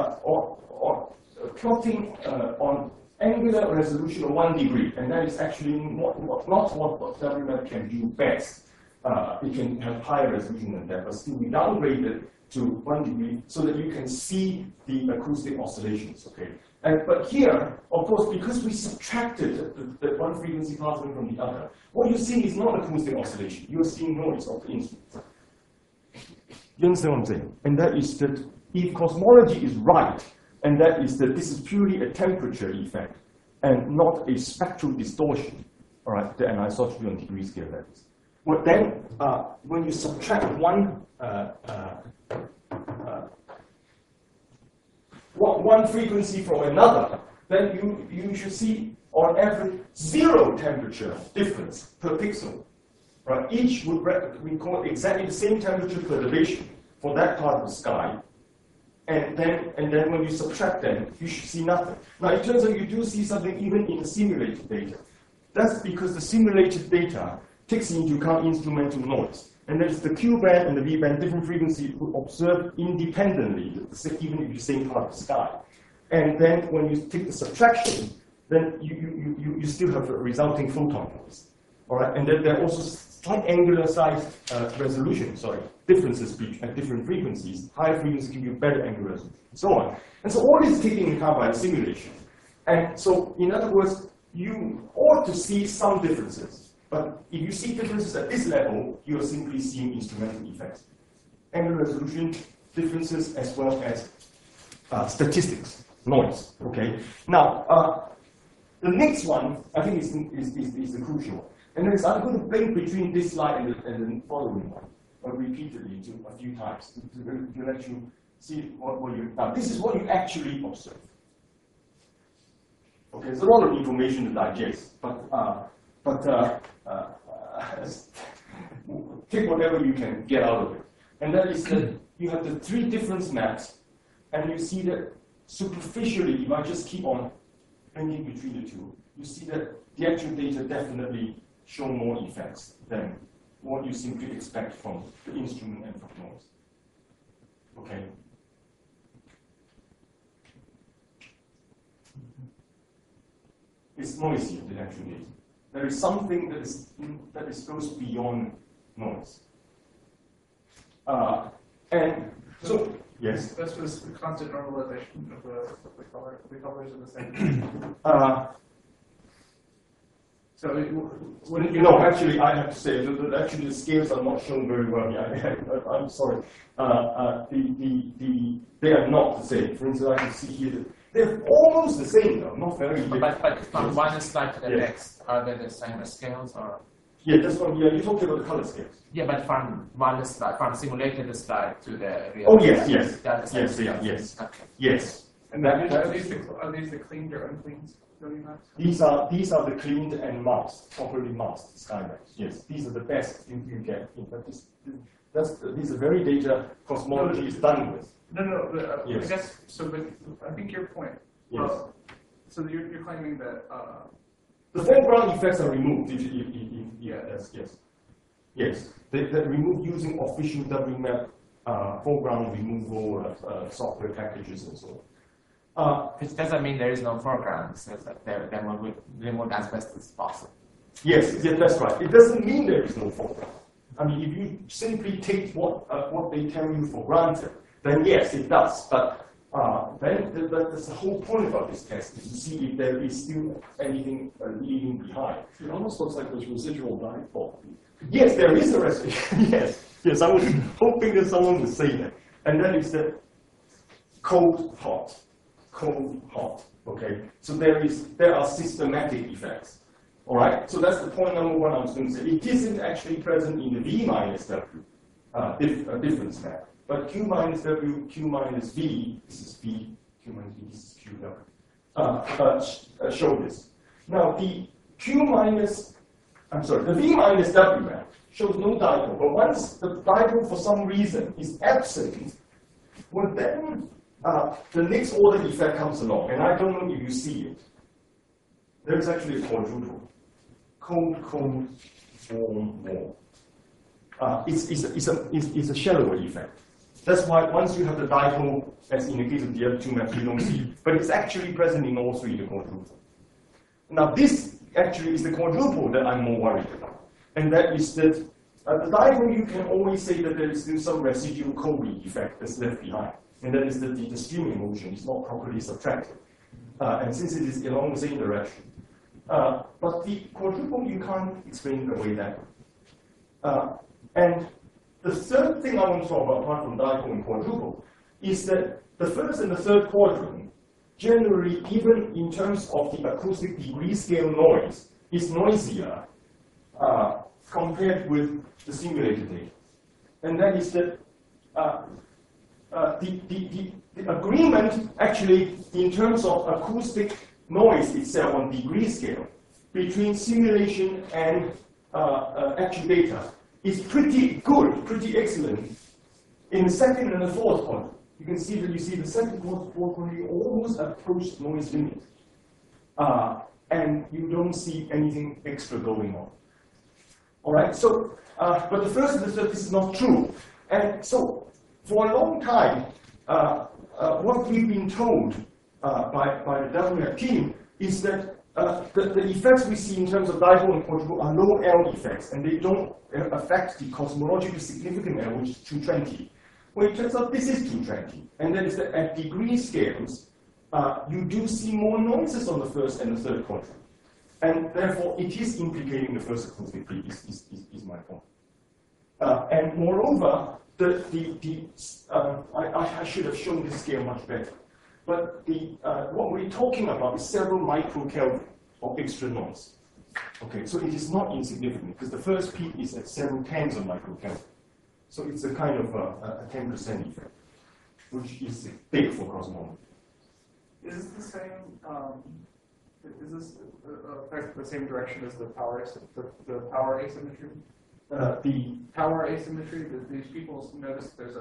plotting on angular resolution of 1 degree, and that is actually not what WMAP can do best. It can have higher resolution than that, but still we downgraded to 1 degree so that you can see the acoustic oscillations, okay? But here, of course, because we subtracted the one frequency pattern from the other, what you see is not acoustic oscillation. You're seeing noise of the instrument. You understand what I'm saying? And that is that if cosmology is right, and that is that this is purely a temperature effect and not a spectral distortion, all right? The anisotropy on degree scale, that is. Well, then, when you subtract one frequency from another, then you should see on average 0 temperature difference per pixel. Right? Each would we call it exactly the same temperature perturbation for that part of the sky. And then when you subtract them, you should see nothing. Now it turns out you do see something even in the simulated data. That's because the simulated data takes into account instrumental noise. And there's the Q band and the V band, different frequencies observed independently, even if you same part of the sky. And then when you take the subtraction, then you still have a resulting photon noise. All right, and then there are also slight angular size resolution, differences at different frequencies. Higher frequencies give you better angular resolution, and so on. And so all this is taken into account by the simulation. And so, in other words, you ought to see some differences. But if you see differences at this level, you are simply seeing instrumental effects. Angular resolution differences as well as statistics, noise, okay? Now, the next one, I think is the crucial one. And then I'm going to blink between this slide and the following one, repeatedly a few times to let you see what you, now this is what you actually observe. Okay, there's a lot of information to digest, but take whatever you can get out of it. And that is that you have the 3 difference maps, and you see that superficially, if I just keep on blinking between the two, you see that the actual data definitely show more effects than what you simply expect from the instrument and from noise. Okay? It's noisy, the actual data. There is something that goes beyond noise. And so, yes? This was the constant normalization of the colors of the same. So, actually, I have to say that actually the scales are not shown very well here. I'm sorry. They are not the same. For instance, I can see here that they're almost the same, though, not very different. But from one slide to the next, are they the same as scales, or? Yeah, that's what. Yeah, you're talking about the color scales. Yeah, but from one slide, from simulated slide to the real. Oh yes, yes, yes. Okay. Yes. And are these the cleaned or uncleaned? These are the cleaned and masked, properly masked skymaps. Yes, these are the best you get. But these are very data cosmology is done with. No. Yes. I guess so. But I think your point. Yes. So you're claiming that. The foreground effects are removed. Yes. They're removed using official WMAP foreground removal software packages and so on. It doesn't mean there is no foreground. It says that they're removed as best as possible. Yes, that's right. It doesn't mean there is no foreground. I mean, if you simply take what they tell you for granted, then yes, it does. But then that's the whole point about this test, is to see if there is still anything leaving behind. It almost looks like there's residual dipole. Yes, there is a residual. yes. I was hoping that someone would say that. And that is the cold, hot. Okay, so there are systematic effects. All right, so that's the point number 1 I was going to say. It isn't actually present in the V minus W difference map. But Q minus W, Q minus V, this is V, Q minus V, this is Q W, show this. Now the the V minus W map shows no dipole, but once the dipole for some reason is absent, well then the next order effect comes along, and I don't know if you see it. There is actually a quadruple. Cold, warm. It's a shallower effect. That's why once you have the dipole, as in the case of the other two maps, you don't see it. But it's actually present in all three, the quadruple. Now this actually is the quadruple that I'm more worried about. And that is that the dipole, you can always say that there is still some residual Cowie effect that's left behind. And that is that the streaming motion is not properly subtracted. And since it is along the same direction. But the quadruple, you can't explain away that. And the third thing I want to talk about, apart from dipole and quadruple, is that the first and the third quadrant, generally, even in terms of the acoustic degree scale noise, is noisier compared with the simulated data. And that is that the agreement, actually, in terms of acoustic noise itself on degree scale, between simulation and actual data, is pretty good, pretty excellent in the second and the fourth quadrant. You can see that the second quadrant almost approached noise limit. And you don't see anything extra going on. All right, so, but the first and the third, this is not true. And so, for a long time, what we've been told by the WF team is that the effects we see in terms of dipole and quadruple are low L effects, and they don't affect the cosmologically significant L, which is 220. Well, it turns out this is 220, and that is that at degree scales, you do see more noises on the first and the third quadrant. And therefore, it is implicating the first acoustic peak, is my point. And moreover, I should have shown this scale much better. But what we're talking about is several microkelvin of extra noise. Okay, so it is not insignificant, because the first peak is at several tens of microkelvin. So it's a kind of a 10% effect, which is big for cosmology. Is this the same? Is this affect the same direction as the power the power asymmetry? The power asymmetry. These people notice there's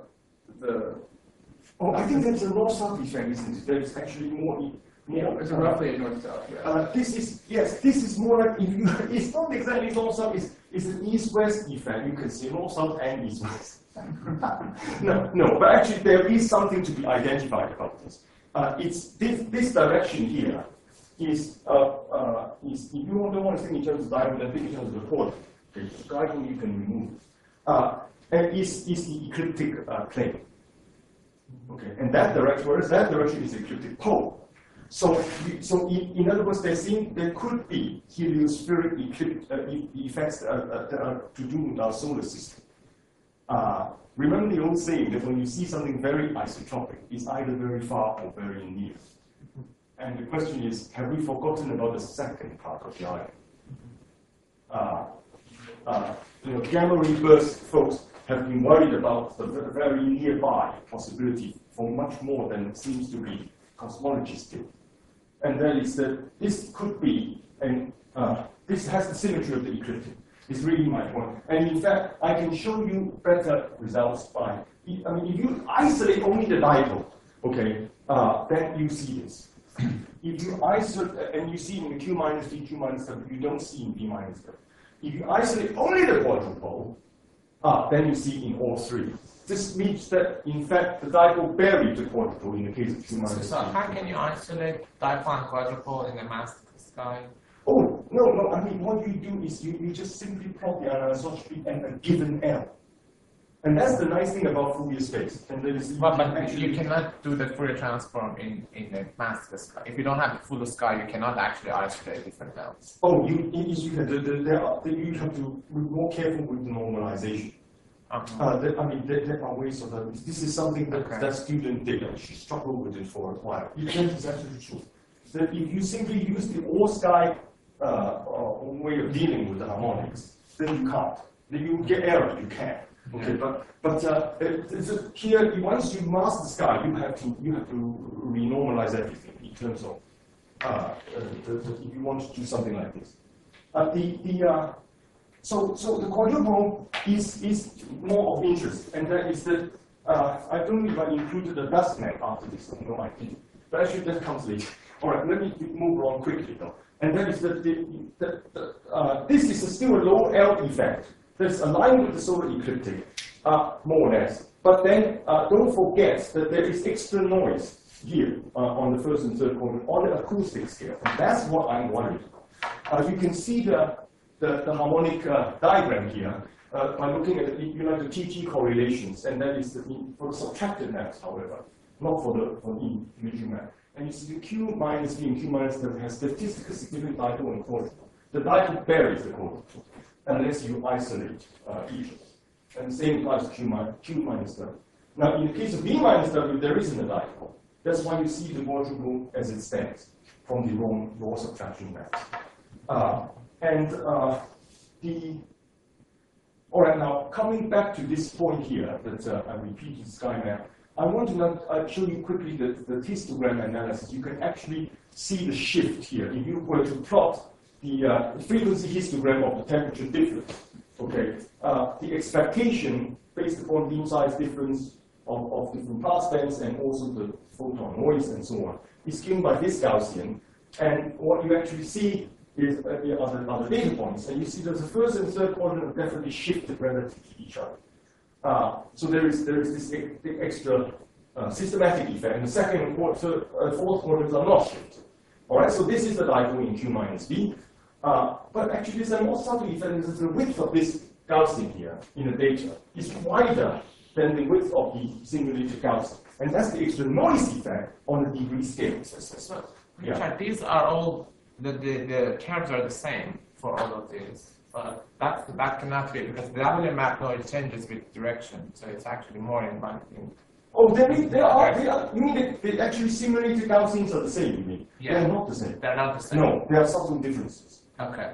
Oh, I think that's a north-south effect, isn't it? There's actually more. It's roughly a north-south. Yeah. This is more like it's not exactly north-south. It's an east-west effect. You can see north-south and east-west. no, but actually there is something to be identified about this. It's this direction here is if you don't want to think in terms of dipole, then think in terms of the pole. Okay, dipole you can remove, and is the ecliptic plane. Okay, and that direction, whereas that direction is ecliptic pole. So in other words, there could be heliospheric effects that are to do with our solar system. Remember the old saying that when you see something very isotropic, it's either very far or very near. And the question is, have we forgotten about the second part of the argument? Gamma ray burst folks have been worried about the very nearby possibility for much more than seems to be cosmologists do. And that is that this could be, and this has the symmetry of the ecliptic. Is really my point. And in fact, I can show you better results by, if you isolate only the dipole, okay, then you see this. If you isolate, and you see in the Q minus D, Q minus W, you don't see in B minus W. If you isolate only the quadruple, then you see in all three. This means that, in fact, the dipole buried the quadruple in the case of Q minus D. So how can you isolate dipole and quadruple in the mass sky? Oh, no, I mean, what you do is you just simply plot the anisotropy at a given L. And that's the nice thing about Fourier space. And that is but you cannot do the Fourier transform in the mass sky. If you don't have the full sky, you cannot actually isolate different L's. Oh, you can. You have to be more careful with the normalization. There are ways of that. This is something that student did. She struggled with it for a while. It is absolutely true. That if you simply use the all-sky way of dealing with the harmonics, then you can't. Then you get error. You can. Okay, but here, once you master the sky, you have to renormalize everything in terms of if you want to do something like this. So the quadruple is more of interest, and that is that I don't know if I included the dust map after this. No, I didn't. But actually, that comes later. All right, let me move on quickly though. And that is that this is still a low L effect that's aligned with the solar ecliptic. more or less. But then don't forget that there is extra noise here on the first and third quadrant on the acoustic scale. And that's what I'm worried about. You can see the harmonic diagram here by looking at the TG correlations, and that is for the subtracted maps, however, not for the individual map. And you see the Q minus V and Q minus W has statistically significant dipole and quadrant. The dipole buries the quadrant unless you isolate each of them. And the same applies to Q minus W. Now, in the case of V minus W, there isn't a dipole. That's why you see the quadruple as it stands from the raw subtraction maps. All right, now coming back to this point here that I repeated the sky map, I want to show you quickly the histogram analysis. You can actually see the shift here. If you were to plot the frequency histogram of the temperature difference, okay, the expectation based upon beam size difference of different pass bands and also the photon noise and so on is given by this Gaussian. And what you actually see is are the data points. And you see that the first and third quadrant are definitely shifted relative to each other. So there is this extra systematic effect. And the second and fourth quadrants are not shifted. All right, so this is the dipole in Q minus V. But actually, there's a more subtle effect. Is the width of this Gaussian here in the data is wider than the width of the simulated Gaussian. And that's the extra noise effect on the degree scale. So Richard, these are all, the terms are the same for all of these. But that cannot be, because the W map noise changes with direction. So it's actually more in one thing. Oh, they are. You mean the actually simulated Gaussians are the same, you mean? Yeah. They're not the same. They're not the same. No, there are subtle differences. Okay.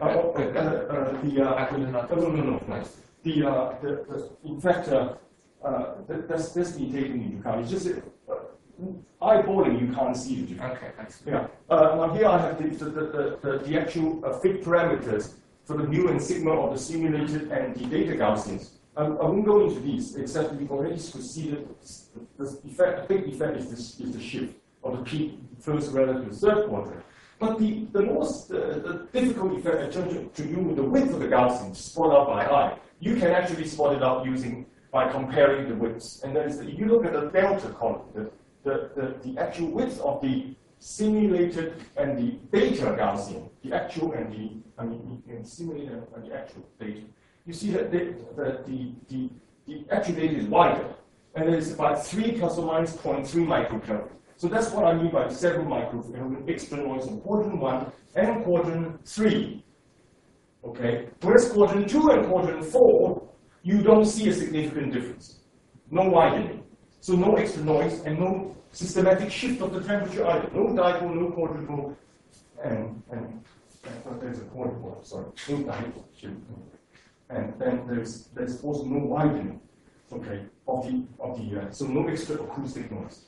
In fact, that's been taken into account. It's just eyeballing, you can't see the difference. Okay, that's Yeah. Now here I have the actual fit parameters for the mu and sigma of the simulated and the data Gaussians. I won't go into these, except we've already see that the big effect is the shift of the peak first relative to third quadrant. But the most difficult effect in terms to do with the width of the Gaussian spot out by eye, you can actually spot it out by comparing the widths. And that is that if you look at the delta column, the actual width of the simulated and the data Gaussian, the actual and the simulated and the actual data, you see that the actual data is wider, and it is about 3 plus or minus 0.3 microkelvin. So that's what I mean by several microkelvin extra noise in quadrant 1 and quadrant 3. Okay, whereas quadrant 2 and quadrant 4, you don't see a significant difference. No widening. So no extra noise and no systematic shift of the temperature either. No dipole, no quadrupole, and there's a quadrupole, sorry, no dipole shift. And then there's also no widening, okay, so no extra acoustic noise.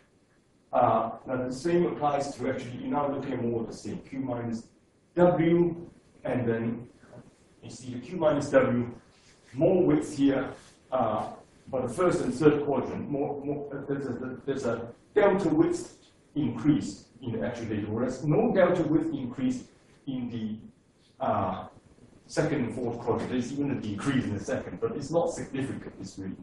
Now the same applies to actually, you're now looking at more of the same, Q minus W, and then you see the Q minus W, more width here, for the first and third quadrant, there's a delta width increase in the actual data, whereas no delta width increase in the second and fourth quadrant. There's even a decrease in the second, but it's not significant, it's really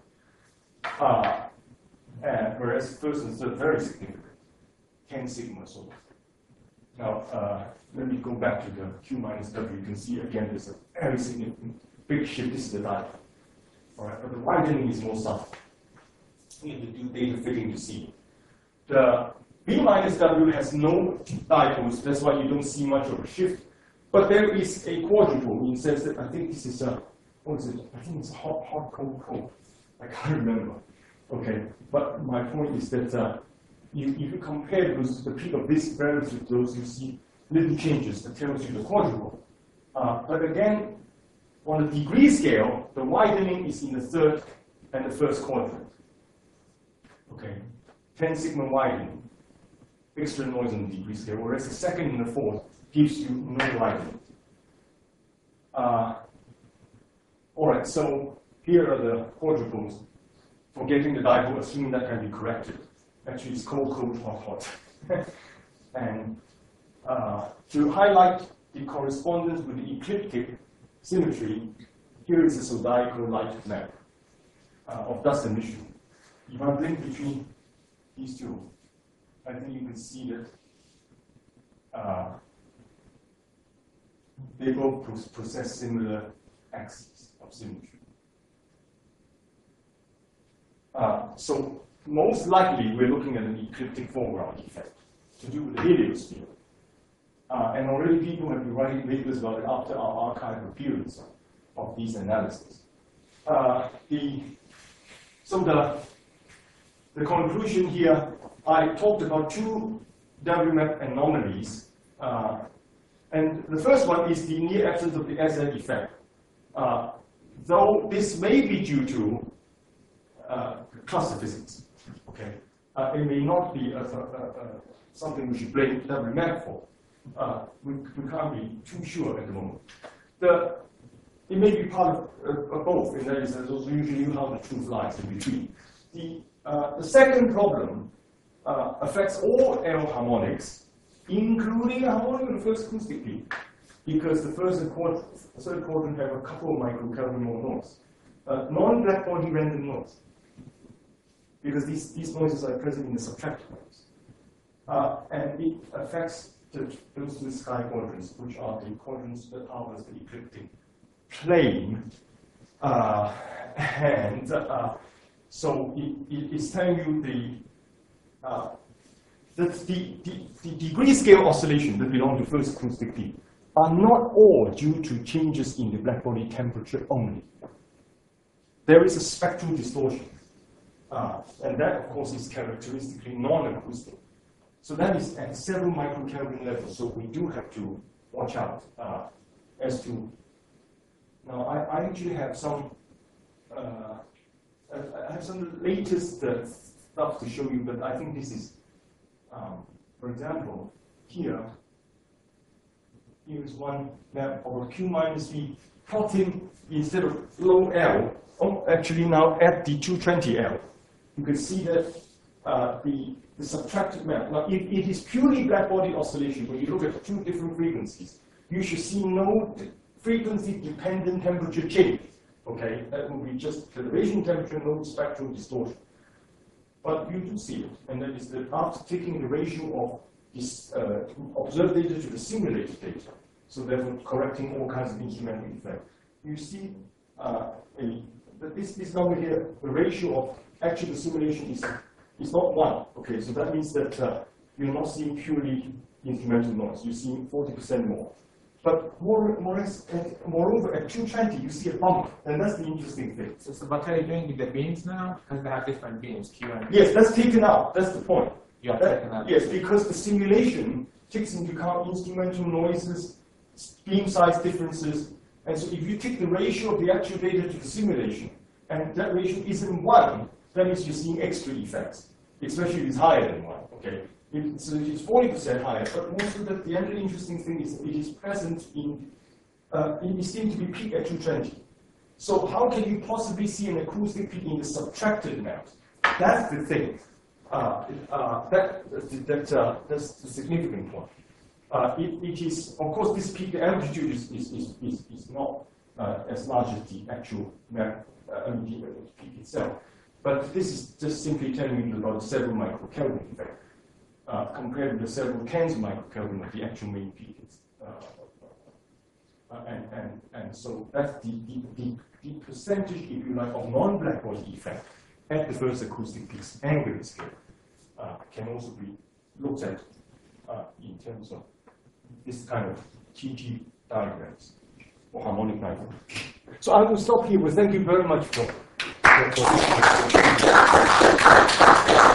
quite. Whereas first and third, very significant, 10 sigma sort of. Now, let me go back to the Q minus W. You can see again, there's a very significant big shift. This is the dipole. All right, but the widening is more subtle. We need to do data fitting to see. The V minus W has no dipoles, that's why you don't see much of a shift. But there is a quadrupole in the sense that I think this is a, what is it? I think it's a hot, cold. I can't remember. Okay, but my point is that if you compare the peak of this relative to those, you see little changes that tells you the quadrupole. But again, on the degree scale, the widening is in the third and the first quadrant. Okay, 10 sigma widening, extra noise on the degree scale, whereas the second and the fourth gives you no widening. All right, so here are the quadrupoles for getting the dipole, assuming that can be corrected. Actually, it's cold, hot. And to highlight the correspondence with the ecliptic symmetry, here is a zodiacal light map. of dust emission. If I blink between these two, I think you can see that they both possess similar axes of symmetry. So most likely we're looking at an ecliptic foreground effect to do with the heliosphere. And already people have been writing papers about it after our archival periods of these analyses. The conclusion here, I talked about two WMAP anomalies. And the first one is the near absence of the SN effect. Though this may be due to cluster physics. Okay, it may not be something we should blame WMAP for. We can't be too sure at the moment. It may be part of both, and that is usually how the truth lies in between. The second problem affects all L harmonics, including a harmonic of the first acoustic peak, because the third quadrant have a couple of microkelvin more noise. Non-blackbody random noise, because these noises are present in the subtracted noise. And it affects those two sky quadrants, which are the quadrants that harbors the ecliptic plane. So it's telling you the degree scale oscillation that belong to first acoustic peak are not all due to changes in the blackbody temperature only. There is a spectral distortion. And that, of course, is characteristically non-acoustic. So that is at several microkelvin levels. So we do have to watch out as to. Now, I actually have some. I have some latest stuff to show you, but I think this is, for example, here is one map of a Q minus V plotting instead of low L, actually now at the 220L. You can see that the subtracted map. Now, if it is purely blackbody oscillation, when you look at two different frequencies, you should see no frequency-dependent temperature change. Okay, that will be just calibration temperature, no spectral distortion. But you do see it, and that is that after taking the ratio of this observed data to the simulated data, so therefore correcting all kinds of instrumental effects, you see this number here, the ratio of actually the simulation is not 1. Okay, so that means that you're not seeing purely instrumental noise. You're seeing 40% more. But moreover, at 220, you see a bump, and that's the interesting thing. So what are you doing with the beams now? Because they have different beams, Q and Q. Yes, that's taken out. That's the point. You have taken out. Yes, because the simulation takes into account instrumental noises, beam size differences, and so if you take the ratio of the actual data to the simulation, and that ratio isn't 1, that means you're seeing extra effects, especially if it's higher than 1. Okay. So it is 40% higher, but also the other interesting thing is it is present in, it seems to be peak at 220. So how can you possibly see an acoustic peak in the subtracted maps? That's the thing. That's the significant one. It is, of course, this peak, the amplitude is not as large as the actual map, the peak itself. But this is just simply telling you about several microkelvin effect. Compared with the several tens of microkelvin of the actual main peak. And so that's the percentage, if you like, of non-blackbody effect at the first acoustic peak's angular scale can also be looked at in terms of this kind of TG diagrams or harmonic diagrams. So I will stop here, but thank you very much for